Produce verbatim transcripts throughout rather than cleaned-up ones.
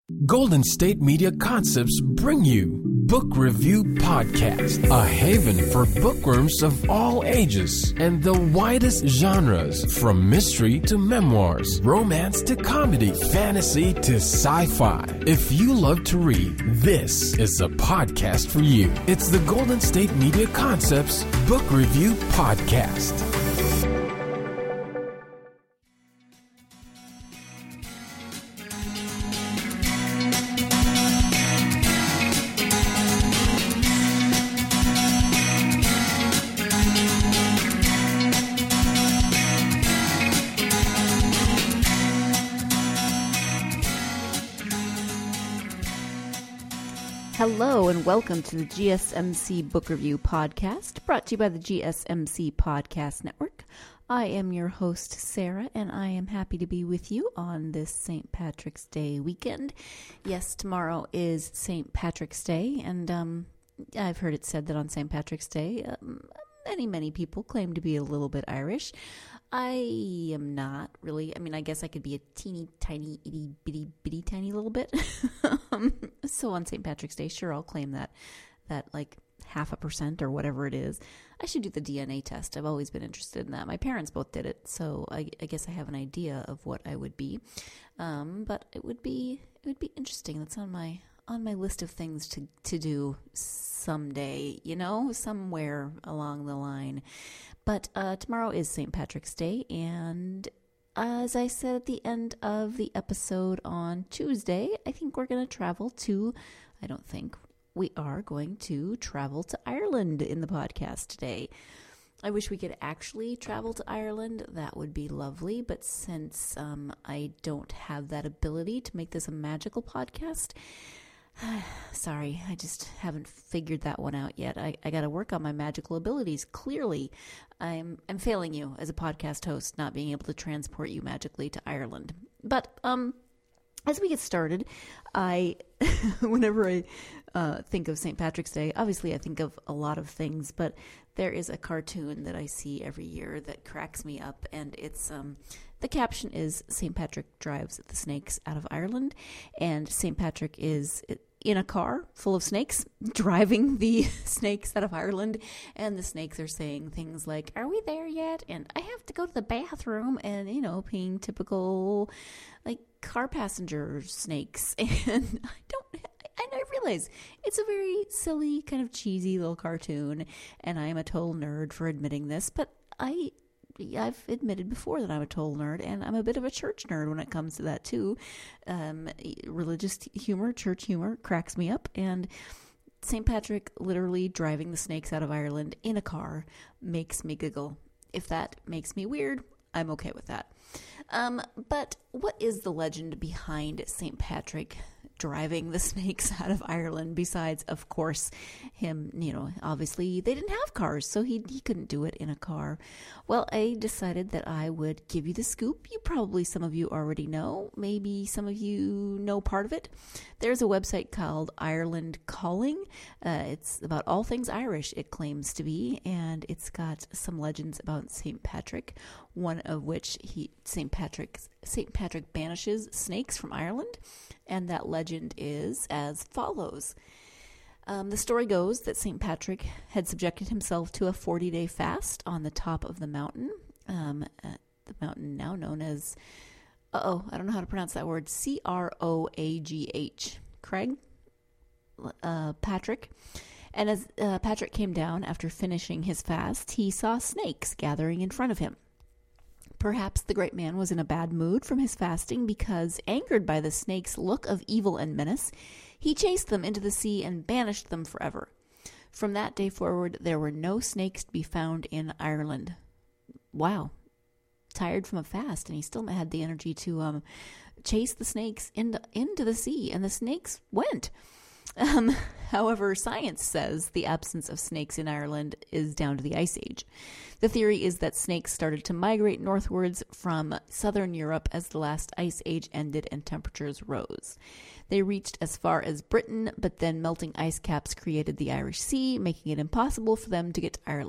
Golden State Media Concepts bring you Book Review Podcast, a haven for bookworms of all ages and the widest genres, from mystery to memoirs, romance to comedy, fantasy to sci-fi. If you love to read, this is a podcast for you. It's the Golden State Media Concepts Book Review Podcast. Hello and welcome to the G S M C Book Review Podcast, brought to you by the G S M C Podcast Network. I am your host, Sarah, and I am happy to be with you on this Saint Patrick's Day weekend. Yes, tomorrow is Saint Patrick's Day, and um, I've heard it said that on Saint Patrick's Day, um, many, many people claim to be a little bit Irish. I am not really. I mean, I guess I could be a teeny, tiny, itty, bitty, bitty, tiny little bit. um, so on Saint Patrick's Day, sure, I'll claim that, that like half a percent or whatever it is. I should do the D N A test. I've always been interested in that. My parents both did it, so I, I guess I have an idea of what I would be. Um, but it would be, it would be interesting. That's on my on my list of things to to do someday. You know, somewhere along the line. But uh, tomorrow is Saint Patrick's Day, and as I said at the end of the episode on Tuesday, I think we're going to travel to, I don't think, we are going to travel to Ireland in the podcast today. I wish we could actually travel to Ireland. That would be lovely, but since um, I don't have that ability to make this a magical podcast, sorry, I just haven't figured that one out yet. I, I got to work on my magical abilities. Clearly, I'm I'm failing you as a podcast host, not being able to transport you magically to Ireland. But um, as we get started, I whenever I uh, think of Saint Patrick's Day, obviously I think of a lot of things, but there is a cartoon that I see every year that cracks me up, and it's um, the caption is Saint Patrick drives the snakes out of Ireland, and Saint Patrick is in a car full of snakes, driving the snakes out of Ireland, and the snakes are saying things like, "Are we there yet?" and "I have to go to the bathroom," and, you know, being typical, like, car passenger snakes. And I don't, and I realize it's a very silly, kind of cheesy little cartoon, and I am a total nerd for admitting this, but I... I've admitted before that I'm a total nerd, and I'm a bit of a church nerd when it comes to that too. Um, religious humor, church humor cracks me up, and Saint Patrick literally driving the snakes out of Ireland in a car makes me giggle. If that makes me weird, I'm okay with that. Um, but what is the legend behind Saint Patrick driving the snakes out of Ireland, besides, of course, him, you know, obviously they didn't have cars, so he he couldn't do it in a car. Well, I decided that I would give you the scoop. You probably, some of you already know, maybe some of you know part of it. There's a website called Ireland Calling. Uh, it's about all things Irish, it claims to be, and it's got some legends about Saint Patrick, one of which he Saint Patrick Saint Patrick banishes snakes from Ireland, and that legend is as follows. Um, the story goes that Saint Patrick had subjected himself to a forty-day fast on the top of the mountain, um, uh, the mountain now known as, uh-oh, I don't know how to pronounce that word, C R O A G H, Craig, uh, Patrick. And as uh, Patrick came down after finishing his fast, he saw snakes gathering in front of him. Perhaps the great man was in a bad mood from his fasting, because, angered by the snakes' look of evil and menace, he chased them into the sea and banished them forever. From that day forward, there were no snakes to be found in Ireland. Wow. Tired from a fast, and he still had the energy to um, chase the snakes into, into the sea, and the snakes went. Um, however, science says the absence of snakes in Ireland is down to the Ice Age. The theory is that snakes started to migrate northwards from southern Europe as the last ice age ended and temperatures rose. They reached as far as Britain, but then melting ice caps created the Irish Sea, making it impossible for them to get to Ireland.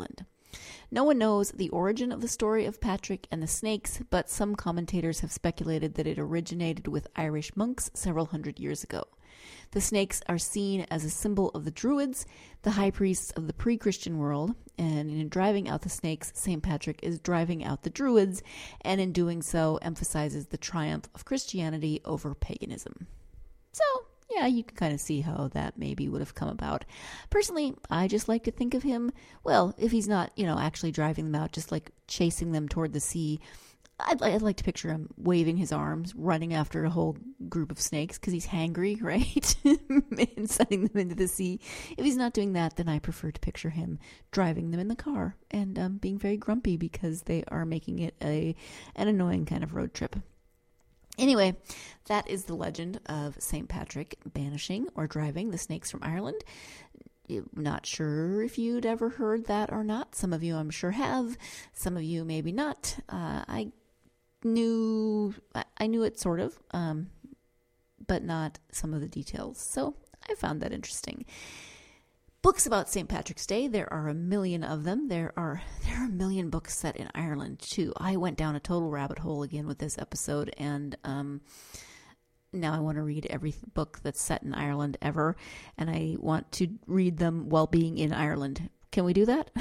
No one knows the origin of the story of Patrick and the snakes, but some commentators have speculated that it originated with Irish monks several hundred years ago. The snakes are seen as a symbol of the Druids, the high priests of the pre-Christian world, and in driving out the snakes, Saint Patrick is driving out the Druids, and in doing so emphasizes the triumph of Christianity over paganism. So, yeah, you can kind of see how that maybe would have come about. Personally, I just like to think of him, well, if he's not, you know, actually driving them out, just like chasing them toward the sea, I'd, I'd like to picture him waving his arms, running after a whole group of snakes because he's hangry, right? And sending them into the sea. If he's not doing that, then I prefer to picture him driving them in the car and um, being very grumpy because they are making it a an annoying kind of road trip. Anyway, that is the legend of Saint Patrick banishing or driving the snakes from Ireland. Not sure if you'd ever heard that or not. Some of you I'm sure have. Some of you maybe not. Uh, I knew I knew it sort of, um, but not some of the details. So I found that interesting. Books about Saint Patrick's Day, there are a million of them. There are there are a million books set in Ireland, too. I went down a total rabbit hole again with this episode, and um, now I want to read every book that's set in Ireland ever, and I want to read them while being in Ireland. Can we do that?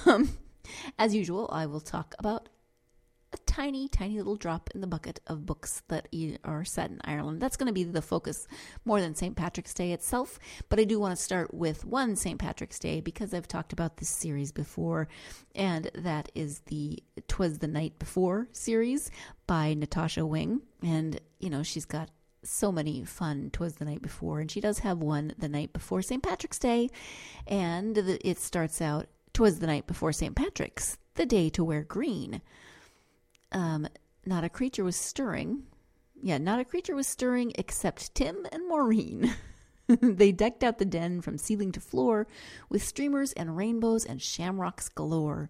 As usual, I will talk about a tiny, tiny little drop in the bucket of books that are set in Ireland. That's going to be the focus more than Saint Patrick's Day itself, but I do want to start with one Saint Patrick's Day because I've talked about this series before, and that is the 'Twas the Night Before series by Natasha Wing, and, you know, she's got so many fun 'Twas the Night Before, and she does have one the night before Saint Patrick's Day, and it starts out, 'Twas the night before Saint Patrick's, the day to wear green. Um, not a creature was stirring. Yeah, not a creature was stirring except Tim and Maureen. They decked out the den from ceiling to floor with streamers and rainbows and shamrocks galore.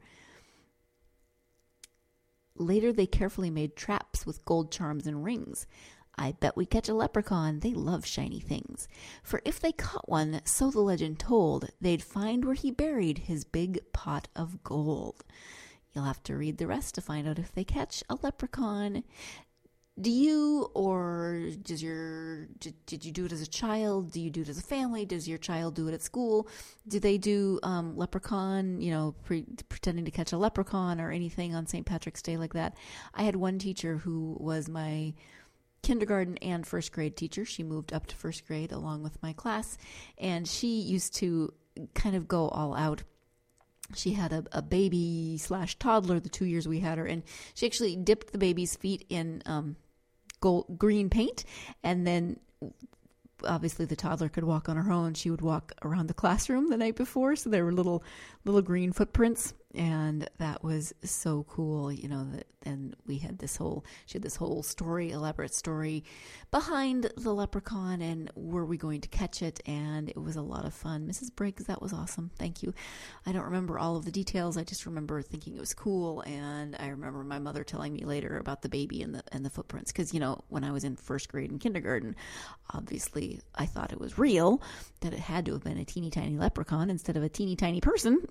Later, they carefully made traps with gold charms and rings. I bet we catch a leprechaun. They love shiny things. For if they caught one, so the legend told, they'd find where he buried his big pot of gold. You'll have to read the rest to find out if they catch a leprechaun. Do you, or does your, did, did you do it as a child? Do you do it as a family? Does your child do it at school? Do they do um, leprechaun, you know, pre- pretending to catch a leprechaun or anything on Saint Patrick's Day like that? I had one teacher who was my kindergarten and first grade teacher. She moved up to first grade along with my class, and she used to kind of go all out. She had a, a baby slash toddler the two years we had her, and she actually dipped the baby's feet in um, gold, green paint, and then obviously the toddler could walk on her own. She would walk around the classroom the night before, so there were little little green footprints, and that was so cool, you know. That, and we had this whole, she had this whole story, elaborate story behind the leprechaun, and were we going to catch it? And it was a lot of fun. Missus Briggs, that was awesome. Thank you. I don't remember all of the details. I just remember thinking it was cool, and I remember my mother telling me later about the baby and the and the footprints, because, you know, when I was in first grade and kindergarten, obviously I thought it was real, that it had to have been a teeny tiny leprechaun instead of a teeny tiny person.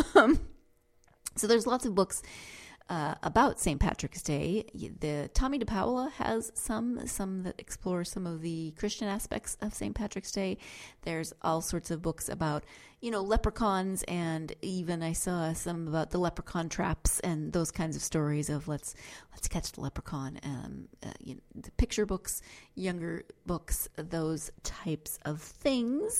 So there's lots of books uh, about Saint Patrick's Day. The Tommy DePaola has some, some that explore some of the Christian aspects of Saint Patrick's Day. There's all sorts of books about, you know, leprechauns, and even I saw some about the leprechaun traps and those kinds of stories of let's let's catch the leprechaun. Um, uh, you know, the picture books, younger books, those types of things.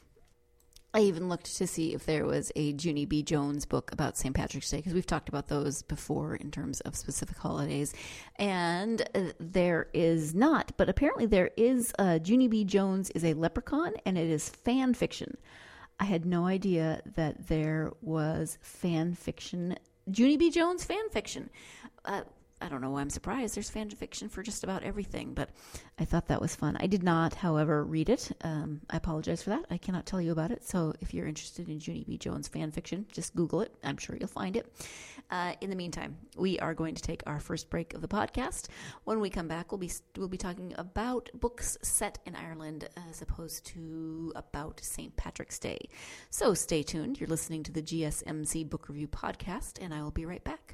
I even looked to see if there was a Junie B. Jones book about Saint Patrick's Day, because we've talked about those before in terms of specific holidays, and uh, there is not, but apparently there is. uh, Junie B. Jones is a leprechaun, and it is fan fiction. I had no idea that there was fan fiction, Junie B. Jones fan fiction. Uh, I don't know why I'm surprised. There's fan fiction for just about everything, but I thought that was fun. I did not, however, read it. Um, I apologize for that. I cannot tell you about it. So if you're interested in Junie B. Jones fan fiction, just Google it. I'm sure you'll find it. Uh, in the meantime, we are going to take our first break of the podcast. When we come back, we'll be we'll be talking about books set in Ireland as opposed to about Saint Patrick's Day. So stay tuned. You're listening to the G S M C Book Review Podcast, and I will be right back.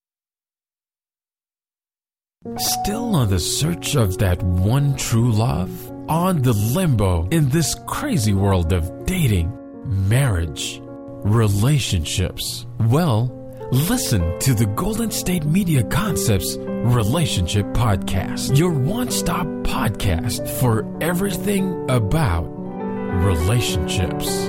Still on the search of that one true love? On the limbo in this crazy world of dating, marriage, relationships? Well, listen to the Golden State Media Concepts Relationship Podcast, your one-stop podcast for everything about relationships.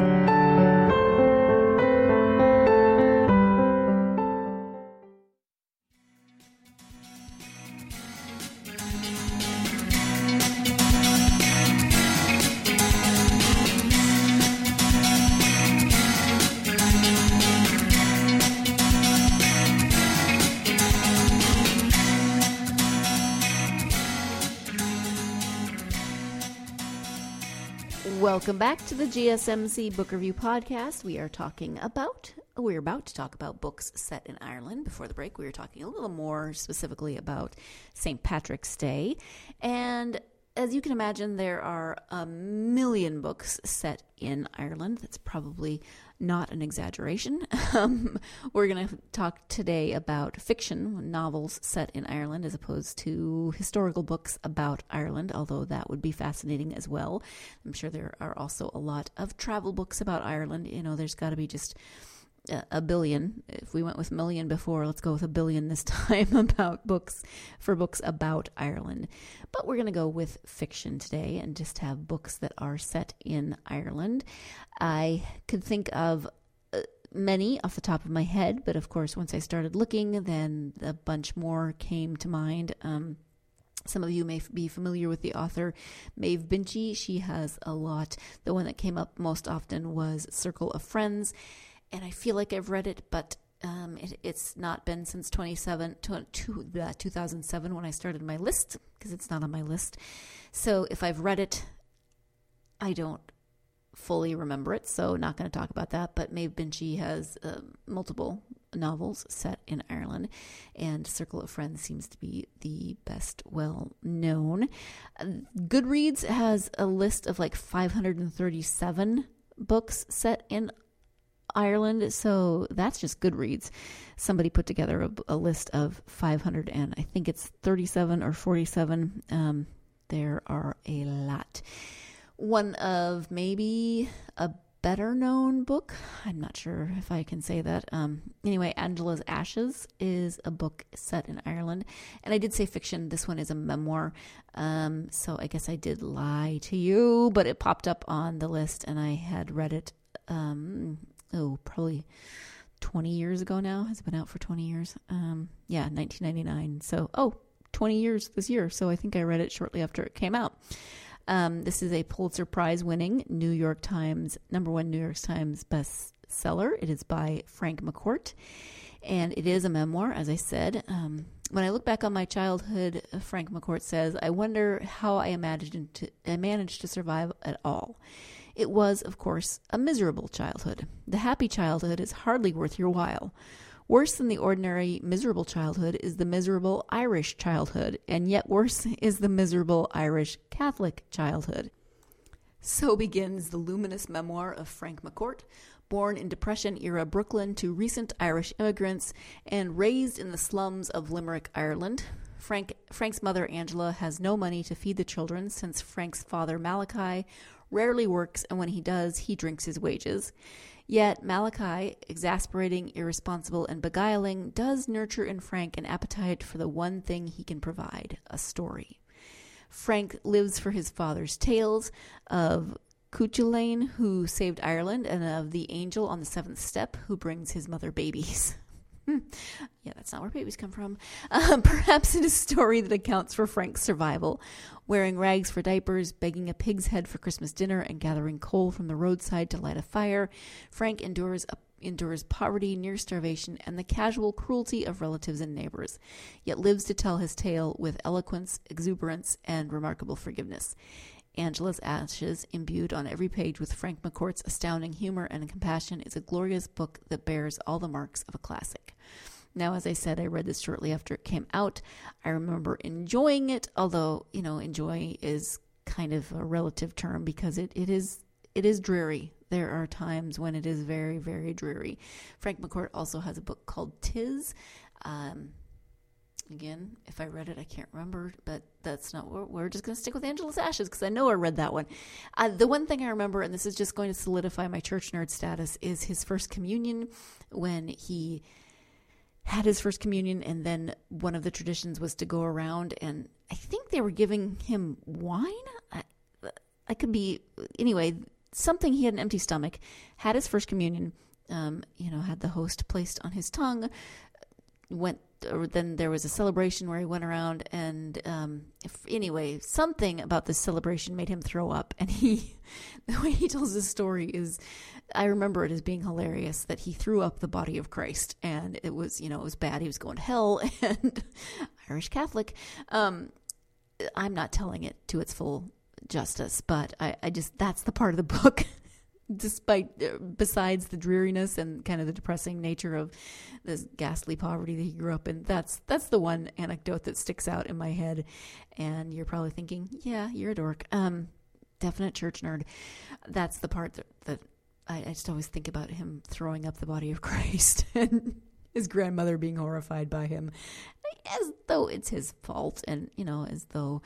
Welcome back to the G S M C Book Review Podcast. We are talking about, we're about to talk about books set in Ireland. Before the break, we were talking a little more specifically about Saint Patrick's Day. And as you can imagine, there are a million books set in Ireland. That's probably not an exaggeration. Um, we're going to talk today about fiction, novels set in Ireland, as opposed to historical books about Ireland, although that would be fascinating as well. I'm sure there are also a lot of travel books about Ireland. You know, there's got to be just a billion. If we went with million before, let's go with a billion this time about books, for books about Ireland. But we're going to go with fiction today and just have books that are set in Ireland. I could think of uh, many off the top of my head, but of course, once I started looking, then a bunch more came to mind. Um, Some of you may be familiar with the author Maeve Binchy. She has a lot. The one that came up most often was Circle of Friends. And I feel like I've read it, but um, it, it's not been since twenty-seven, to, to, uh, two thousand seven when I started my list, because it's not on my list. So if I've read it, I don't fully remember it, so not going to talk about that. But Maeve Binchy has uh, multiple novels set in Ireland, and Circle of Friends seems to be the best well-known. Uh, Goodreads has a list of like five hundred thirty-seven books set in Ireland, so that's just Goodreads. Somebody put together a, a list of five hundred, and I think it's thirty-seven or forty-seven. Um, there are a lot. One of maybe a better known book, I'm not sure if I can say that. Um, anyway, Angela's Ashes is a book set in Ireland, and I did say fiction. This one is a memoir, um, so I guess I did lie to you, but it popped up on the list, and I had read it. Um, oh, probably twenty years ago now. Has it been out for twenty years? Um, yeah, nineteen ninety-nine. So, oh, twenty years this year. So I think I read it shortly after it came out. Um, this is a Pulitzer Prize winning New York Times, number one New York Times bestseller. It is by Frank McCourt, and it is a memoir, as I said. Um, when I look back on my childhood, Frank McCourt says, I wonder how I imagined to, I managed to survive at all. It was, of course, a miserable childhood. The happy childhood is hardly worth your while. Worse than the ordinary miserable childhood is the miserable Irish childhood, and yet worse is the miserable Irish Catholic childhood. So begins the luminous memoir of Frank McCourt, born in Depression-era Brooklyn to recent Irish immigrants and raised in the slums of Limerick, Ireland. Frank, Frank's mother, Angela, has no money to feed the children since Frank's father, Malachi, rarely works, and when he does, he drinks his wages. Yet Malachi, exasperating, irresponsible, and beguiling, does nurture in Frank an appetite for the one thing he can provide, a story. Frank lives for his father's tales of Cuchulainn, who saved Ireland, and of the angel on the seventh step, who brings his mother babies. Yeah, that's not where babies come from. Um, perhaps in a story that accounts for Frank's survival, wearing rags for diapers, begging a pig's head for Christmas dinner, and gathering coal from the roadside to light a fire, Frank endures a endures poverty, near starvation, and the casual cruelty of relatives and neighbors, yet lives to tell his tale with eloquence, exuberance, and remarkable forgiveness. Angela's Ashes, imbued on every page with Frank McCourt's astounding humor and compassion, is a glorious book that bears all the marks of a classic. Now, as I said, I read this shortly after it came out. I remember enjoying it, although, you know, enjoy is kind of a relative term because it, it is it is dreary. There are times when it is very, very dreary. Frank McCourt also has a book called Tis. Um, again, if I read it, I can't remember, but that's not what we're just going to stick with Angela's Ashes because I know I read that one. Uh, the one thing I remember, and this is just going to solidify my church nerd status, is his first communion when he had his first communion, and then one of the traditions was to go around, and I think they were giving him wine. I, I could be, anyway, something. He had an empty stomach, had his first communion, um, you know, had the host placed on his tongue, went, or then there was a celebration where he went around, and um, if, anyway, something about this celebration made him throw up, and he, the way he tells this story is, I remember it as being hilarious that he threw up the body of Christ, and it was, you know, it was bad. He was going to hell, and Irish Catholic. Um, I'm not telling it to its full justice, but I, I just, that's the part of the book, despite, uh, besides the dreariness and kind of the depressing nature of this ghastly poverty that he grew up in, that's, that's the one anecdote that sticks out in my head. And you're probably thinking, yeah, you're a dork. Um, definite church nerd. That's the part that, that I, I just always think about him throwing up the body of Christ and his grandmother being horrified by him, as though it's his fault, and, you know, as though,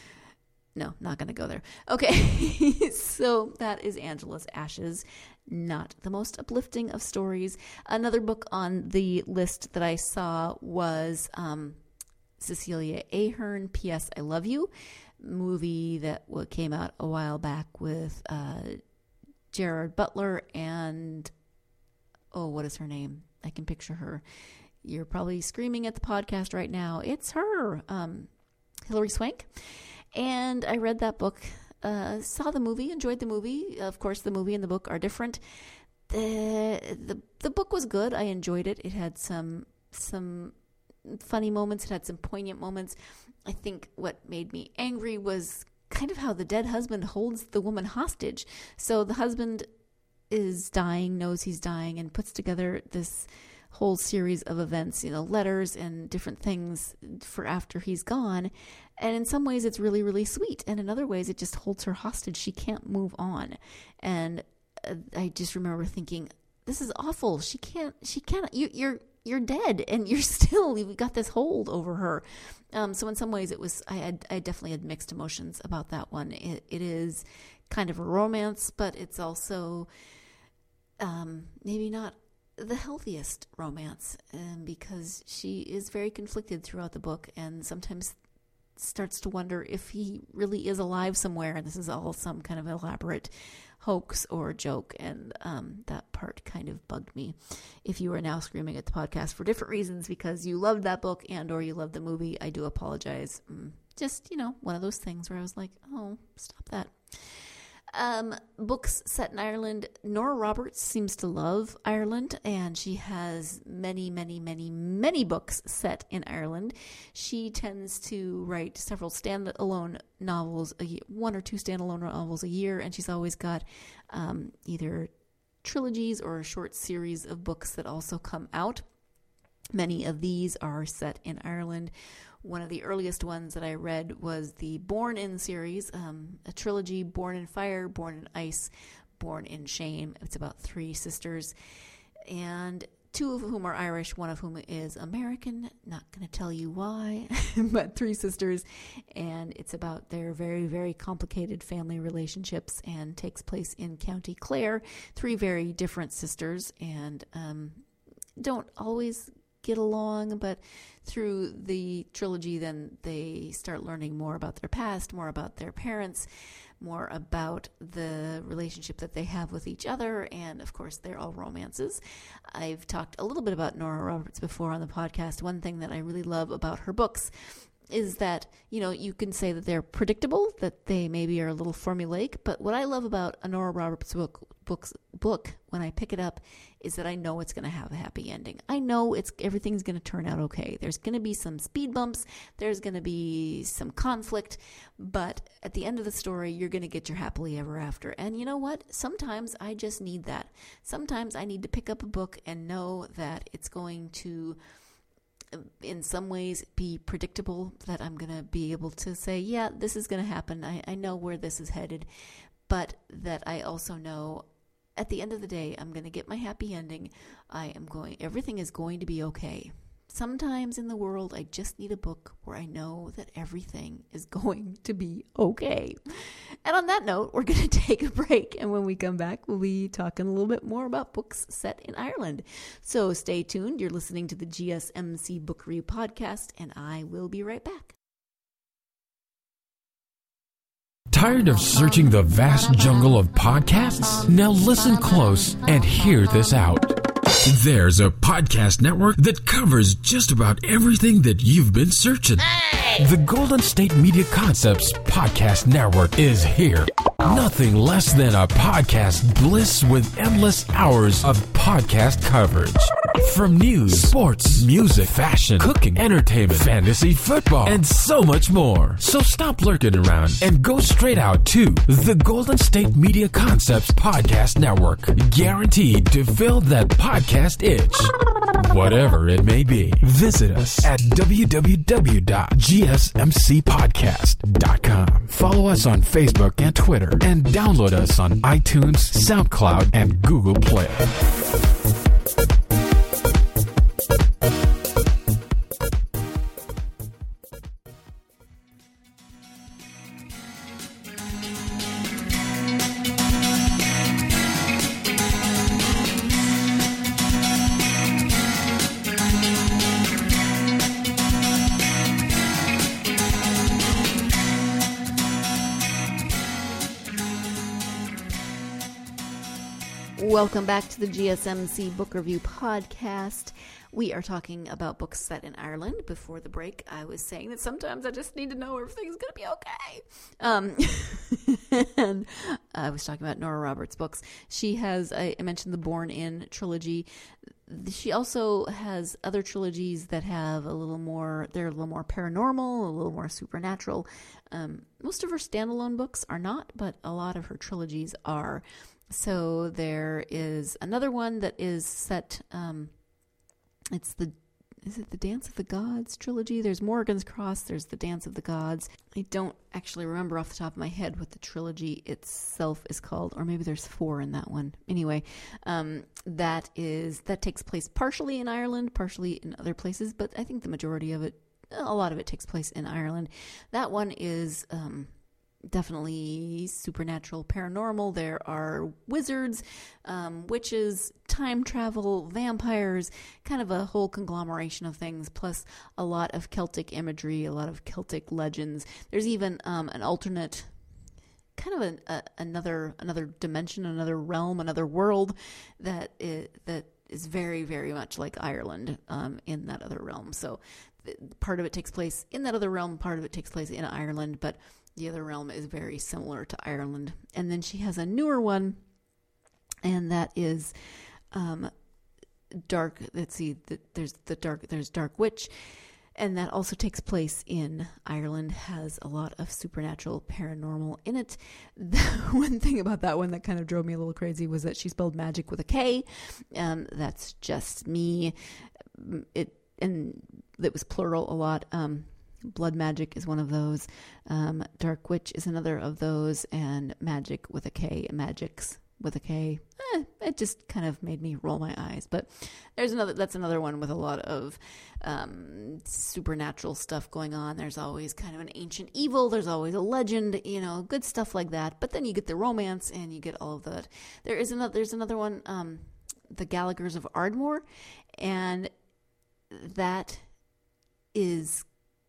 no, not going to go there. Okay, so that is Angela's Ashes. Not the most uplifting of stories. Another book on the list that I saw was um, Cecilia Ahern, P S. I Love You, movie that came out a while back with uh, Gerard Butler and, oh, what is her name? I can picture her. You're probably screaming at the podcast right now. It's her, um, Hilary Swank. And I read that book, uh, saw the movie, enjoyed the movie. Of course, the movie and the book are different. The, the the book was good. I enjoyed it. It had some some funny moments. It had some poignant moments. I think what made me angry was kind of how the dead husband holds the woman hostage. So the husband is dying, knows he's dying, and puts together this whole series of events, you know, letters and different things for after he's gone. And in some ways it's really, really sweet. And in other ways it just holds her hostage. She can't move on. And uh, I just remember thinking, this is awful. She can't, she can't, you, you're, you're dead and you're still, you've got this hold over her. Um, so in some ways it was, I had, I definitely had mixed emotions about that one. It, it is kind of a romance, but it's also um, maybe not the healthiest romance, um, because she is very conflicted throughout the book and sometimes starts to wonder if he really is alive somewhere and this is all some kind of elaborate hoax or joke. And um, that part kind of bugged me. If you are now screaming at the podcast for different reasons because you loved that book and or you loved the movie, I do apologize. Mm, just, you know, one of those things where I was like, oh, stop that. Um, books set in Ireland. Nora Roberts seems to love Ireland, and she has many, many, many, many books set in Ireland. She tends to write several standalone novels, a year, one or two standalone novels a year, and she's always got um, either trilogies or a short series of books that also come out. Many of these are set in Ireland. One of the earliest ones that I read was the Born In series, um, a trilogy, Born in Fire, Born in Ice, Born in Shame. It's about three sisters, and two of whom are Irish, one of whom is American. Not going to tell you why, but three sisters, and it's about their very, very complicated family relationships and takes place in County Clare. Three very different sisters, and um, don't always get along, but through the trilogy then they start learning more about their past, more about their parents, more about the relationship that they have with each other, and of course they're all romances. I've talked a little bit about Nora Roberts before on the podcast. One thing that I really love about her books is that, you know, you can say that they're predictable, that they maybe are a little formulaic, but what I love about a Nora Roberts book books, book when I pick it up is that I know it's going to have a happy ending. I know it's everything's going to turn out okay. There's going to be some speed bumps. There's going to be some conflict. But at the end of the story, you're going to get your happily ever after. And you know what? Sometimes I just need that. Sometimes I need to pick up a book and know that it's going to, in some ways, be predictable, that I'm going to be able to say, yeah, this is going to happen. I, I know where this is headed. But that I also know at the end of the day, I'm going to get my happy ending. I am going, everything is going to be okay. Sometimes in the world, I just need a book where I know that everything is going to be okay. And on that note, we're going to take a break. And when we come back, we'll be talking a little bit more about books set in Ireland. So stay tuned. You're listening to the G S M C Book Review Podcast, and I will be right back. Tired of searching the vast jungle of podcasts? Now listen close and hear this out. There's a podcast network that covers just about everything that you've been searching. Hey! The Golden State Media Concepts Podcast Network is here. Nothing less than a podcast bliss with endless hours of podcast coverage. From news, sports, music, fashion, cooking, entertainment, fantasy, football, and so much more. So stop lurking around and go straight out to the Golden State Media Concepts Podcast Network. Guaranteed to fill that podcast itch. Whatever it may be. Visit us at w w w dot g s m c podcast dot com. Follow us on Facebook and Twitter, and download us on iTunes, SoundCloud, and Google Play. Welcome back to the G S M C Book Review Podcast. We are talking about books set in Ireland. Before the break, I was saying that sometimes I just need to know everything's going to be okay. Um, and I was talking about Nora Roberts' books. She has, I mentioned the Born In trilogy. She also has other trilogies that have a little more, they're a little more paranormal, a little more supernatural. Um, most of her standalone books are not, but a lot of her trilogies are. So there is another one that is set, um, it's the, is it the Dance of the Gods trilogy? There's Morrigan's Cross, there's the Dance of the Gods. I don't actually remember off the top of my head what the trilogy itself is called, or maybe there's four in that one. Anyway, um, that is, that takes place partially in Ireland, partially in other places, but I think the majority of it, a lot of it takes place in Ireland. That one is, um, definitely supernatural, paranormal. There are wizards, um, witches, time travel, vampires, kind of a whole conglomeration of things, plus a lot of Celtic imagery, a lot of Celtic legends. There's even um, an alternate, kind of an, a, another another dimension, another realm, another world that is, that is very, very much like Ireland um, in that other realm. So th- part of it takes place in that other realm, part of it takes place in Ireland, but the other realm is very similar to Ireland. And then she has a newer one, and that is um, Dark. Let's see, the, there's the Dark. There's Dark Witch, and that also takes place in Ireland. Has a lot of supernatural, paranormal in it. The one thing about that one that kind of drove me a little crazy was that she spelled magic with a K. Um, that's just me. It and it was plural a lot. Um, Blood magic is one of those. Um, Dark Witch is another of those, and magic with a K, magics with a K. Eh, it just kind of made me roll my eyes. But there's another. That's another one with a lot of um, supernatural stuff going on. There's always kind of an ancient evil. There's always a legend. You know, good stuff like that. But then you get the romance, and you get all of that. There is another. There's another one, um, the Gallaghers of Ardmore, and that is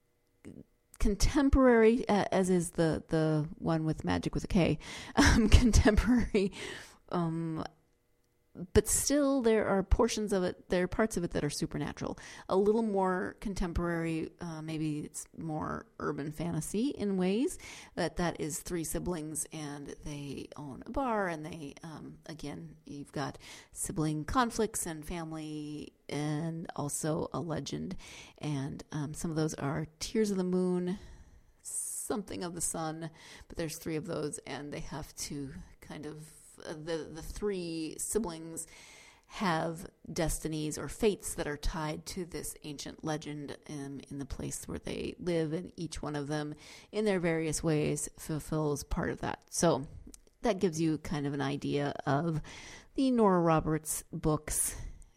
contemporary, uh, as is the the one with magic with a K, um, contemporary um, but still there are portions of it, there are parts of it that are supernatural. A little more contemporary, uh, maybe it's more urban fantasy in ways, that that is three siblings and they own a bar, and they, um, again, you've got sibling conflicts and family and also a legend. And um, some of those are Tears of the Moon, something of the Sun, but there's three of those, and they have to kind of The, the three siblings have destinies or fates that are tied to this ancient legend um, in the place where they live, and each one of them, in their various ways, fulfills part of that. So that gives you kind of an idea of the Nora Roberts books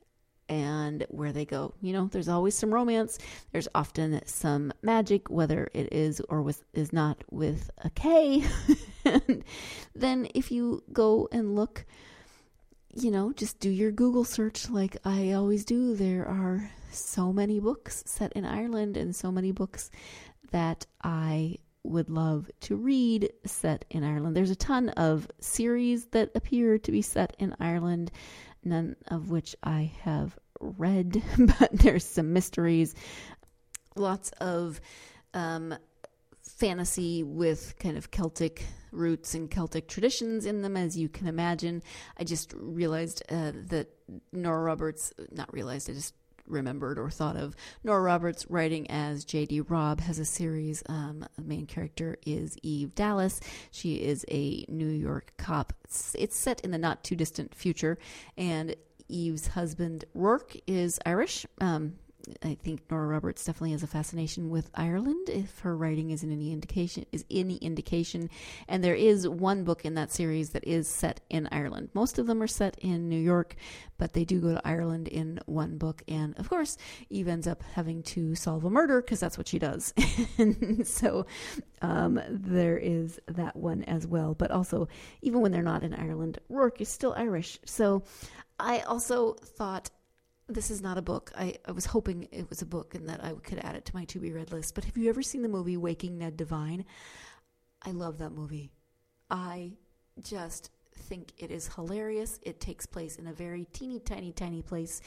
and where they go. You know, there's always some romance. There's often some magic, whether it is or with, is not with a K. And then if you go and look, you know, just do your Google search like I always do. There are so many books set in Ireland and so many books that I would love to read set in Ireland. There's a ton of series that appear to be set in Ireland, none of which I have read, but there's some mysteries, lots of um, fantasy with kind of Celtic roots and Celtic traditions in them, as you can imagine. I just realized uh, that Nora Roberts, not realized, I just remembered or thought of Nora Roberts writing as J D. Robb has a series. Um, the main character is Eve Dallas. She is a New York cop. It's, it's set in the not too distant future, and Eve's husband Rourke is Irish. Um, I think Nora Roberts definitely has a fascination with Ireland, if her writing is in any indication. Is any indication, and there is one book in that series that is set in Ireland. Most of them are set in New York, but they do go to Ireland in one book. And of course, Eve ends up having to solve a murder because that's what she does. And so um, there is that one as well. But also, even when they're not in Ireland, Rourke is still Irish. So I also thought, this is not a book. I, I was hoping it was a book and that I could add it to my to-be-read list. But have you ever seen the movie Waking Ned Devine? I love that movie. I just think it is hilarious. It takes place in a very teeny, tiny, tiny place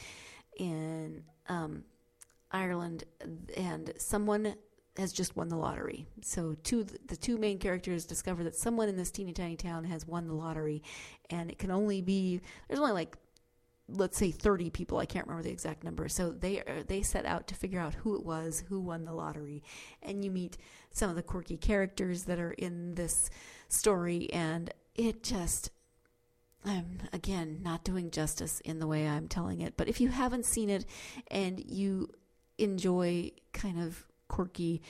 in um, Ireland, and someone has just won the lottery. So two, the two main characters discover that someone in this teeny, tiny town has won the lottery, and it can only be, there's only like, let's say thirty people. I can't remember the exact number. So they are, they set out to figure out who it was, who won the lottery. And you meet some of the quirky characters that are in this story. And it just, I'm, again, not doing justice in the way I'm telling it. But if you haven't seen it and you enjoy kind of quirky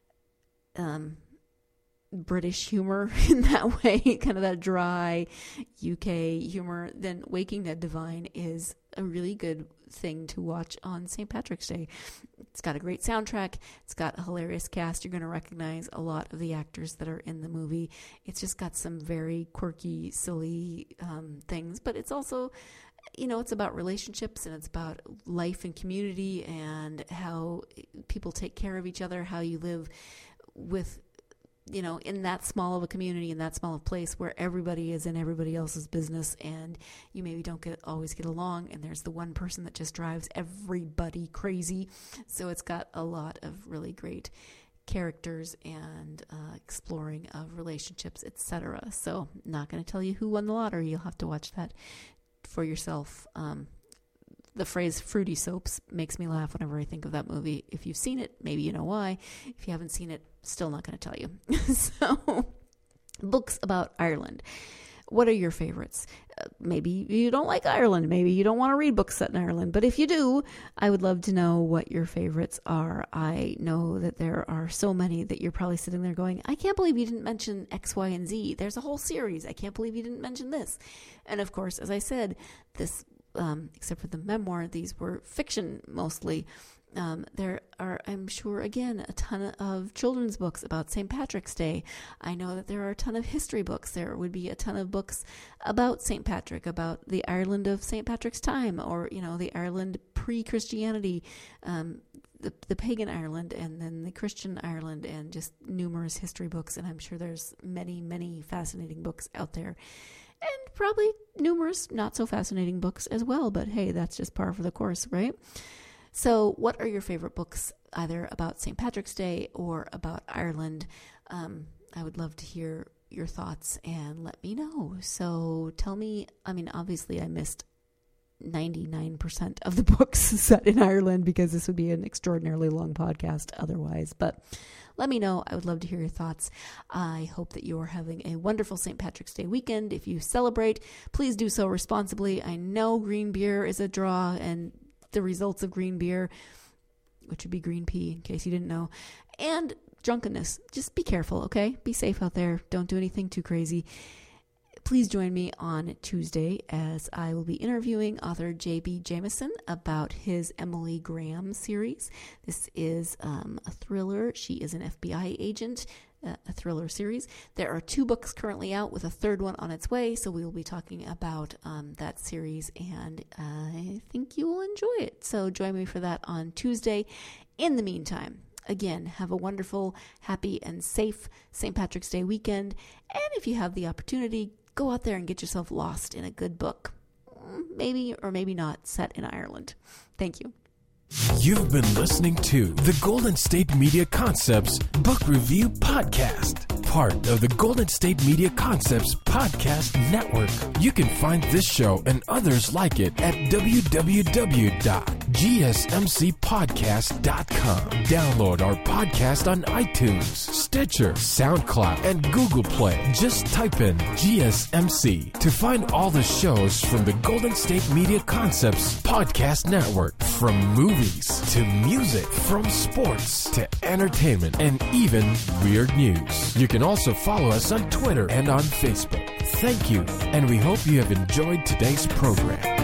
um British humor in that way, kind of that dry U K humor, then Waking Ned Devine is a really good thing to watch on Saint Patrick's Day. It's got a great soundtrack. It's got a hilarious cast. You're going to recognize a lot of the actors that are in the movie. It's just got some very quirky, silly um, things, but it's also, you know, it's about relationships, and it's about life and community and how people take care of each other, how you live with, you know, in that small of a community, in that small of a place where everybody is in everybody else's business, and you maybe don't get always get along, and there's the one person that just drives everybody crazy. So it's got a lot of really great characters and uh, exploring of relationships, et cetera. So not going to tell you who won the lottery. You'll have to watch that for yourself. Um, The phrase fruity soaps makes me laugh whenever I think of that movie. If you've seen it, maybe you know why. If you haven't seen it, still not going to tell you. So, books about Ireland. What are your favorites? Uh, maybe you don't like Ireland. Maybe you don't want to read books set in Ireland. But if you do, I would love to know what your favorites are. I know that there are so many that you're probably sitting there going, I can't believe you didn't mention X, Y, and Z. There's a whole series. I can't believe you didn't mention this. And of course, as I said, this Um, except for the memoir, these were fiction mostly. Um, there are, I'm sure, again, a ton of children's books about Saint Patrick's Day. I know that there are a ton of history books. There would be a ton of books about Saint Patrick, about the Ireland of Saint Patrick's time, or, you know, the Ireland pre-Christianity, um, the, the pagan Ireland, and then the Christian Ireland, and just numerous history books. And I'm sure there's many, many fascinating books out there. And probably numerous not so fascinating books as well, but hey, that's just par for the course, right? So what are your favorite books, either about Saint Patrick's Day or about Ireland? Um, I would love to hear your thoughts and let me know. So tell me, I mean, obviously I missed ninety-nine percent of the books set in Ireland because this would be an extraordinarily long podcast otherwise, but let me know. I would love to hear your thoughts. I hope that you are having a wonderful Saint Patrick's Day weekend. If you celebrate, please do so responsibly. I know green beer is a draw, and the results of green beer, which would be green pea in case you didn't know, and drunkenness. Just be careful, okay? Be safe out there. Don't do anything too crazy. Please join me on Tuesday as I will be interviewing author J B Jameson about his Emily Graham series. This is um, a thriller. She is an F B I agent, uh, a thriller series. There are two books currently out with a third one on its way, so we will be talking about um, that series, and I think you will enjoy it. So join me for that on Tuesday. In the meantime, again, have a wonderful, happy, and safe Saint Patrick's Day weekend, and if you have the opportunity, go out there and get yourself lost in a good book. Maybe or maybe not set in Ireland. Thank you. You've been listening to the Golden State Media Concepts Book Review Podcast, part of the Golden State Media Concepts Podcast Network. You can find this show and others like it at w w w dot g s m c podcast dot com. Download our podcast on iTunes, Stitcher, SoundCloud, and Google Play. Just type in G S M C to find all the shows from the Golden State Media Concepts Podcast Network, from movies to music, from sports to entertainment, and even weird news. You can also follow us on Twitter and on Facebook. Thank you, and we hope you have enjoyed today's program.